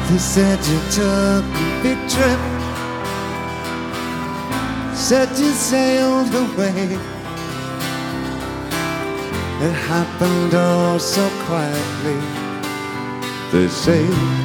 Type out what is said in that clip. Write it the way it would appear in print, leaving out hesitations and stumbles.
They said you took a big trip, said you sailed away. It happened all so quietly, they say.